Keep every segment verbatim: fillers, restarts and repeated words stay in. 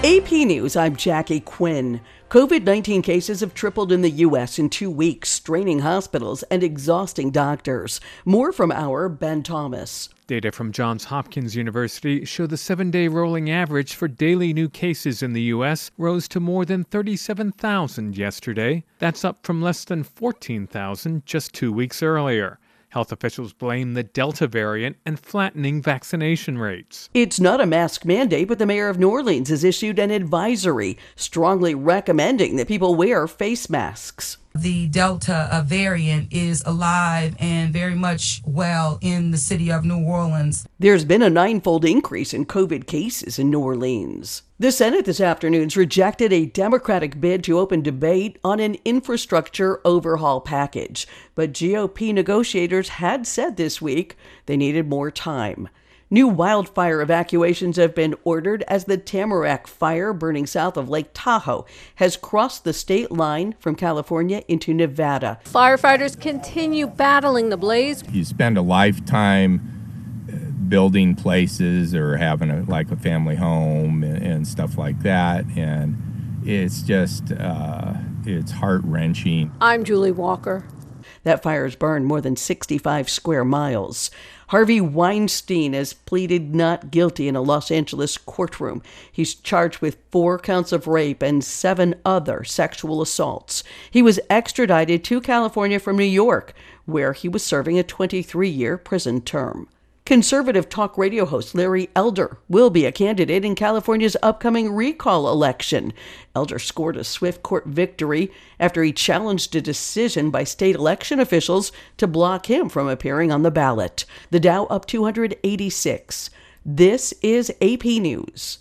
A P News, I'm Jackie Quinn. COVID nineteen cases have tripled in the U S in two weeks, straining hospitals and exhausting doctors. More from our Ben Thomas. Data from Johns Hopkins University show the seven-day rolling average for daily new cases in the U S rose to more than thirty-seven thousand yesterday. That's up from less than fourteen thousand just two weeks earlier. Health officials blame the Delta variant and flattening vaccination rates. It's not a mask mandate, but the mayor of New Orleans has issued an advisory strongly recommending that people wear face masks. The Delta variant is alive and very much well in the city of New Orleans. There's been a ninefold increase in COVID cases in New Orleans. The Senate this afternoon rejected a Democratic bid to open debate on an infrastructure overhaul package. But G O P negotiators had said this week they needed more time. New wildfire evacuations have been ordered as the Tamarack fire burning south of Lake Tahoe has crossed the state line from California into Nevada. Firefighters continue battling the blaze. You spend a lifetime building places or having a, like a family home and, and stuff like that, and it's just, uh, it's heart-wrenching. I'm Julie Walker. That fire has burned more than sixty-five square miles. Harvey Weinstein has pleaded not guilty in a Los Angeles courtroom. He's charged with four counts of rape and seven other sexual assaults. He was extradited to California from New York, where he was serving a twenty-three-year prison term. Conservative talk radio host Larry Elder will be a candidate in California's upcoming recall election. Elder scored a swift court victory after he challenged a decision by state election officials to block him from appearing on the ballot. The Dow up two hundred eighty-six. This is A P News.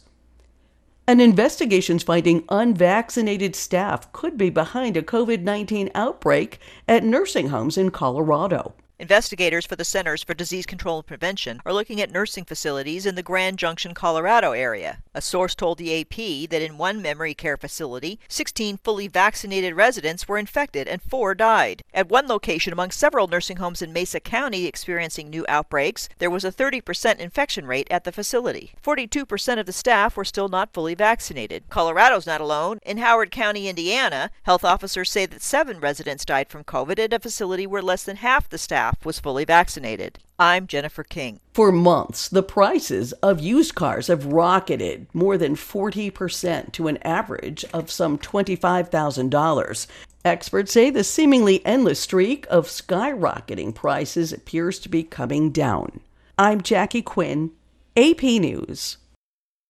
An investigation's finding unvaccinated staff could be behind a COVID nineteen outbreak at nursing homes in Colorado. Investigators for the Centers for Disease Control and Prevention are looking at nursing facilities in the Grand Junction, Colorado area. A source told the A P that in one memory care facility, sixteen fully vaccinated residents were infected and four died. At one location among several nursing homes in Mesa County experiencing new outbreaks, there was a thirty percent infection rate at the facility. forty-two percent of the staff were still not fully vaccinated. Colorado's not alone. In Howard County, Indiana, health officers say that seven residents died from COVID at a facility where less than half the staff was fully vaccinated. I'm Jennifer King. For months, the prices of used cars have rocketed more than forty percent to an average of some twenty-five thousand dollars. Experts say the seemingly endless streak of skyrocketing prices appears to be coming down. I'm Jackie Quinn, A P News.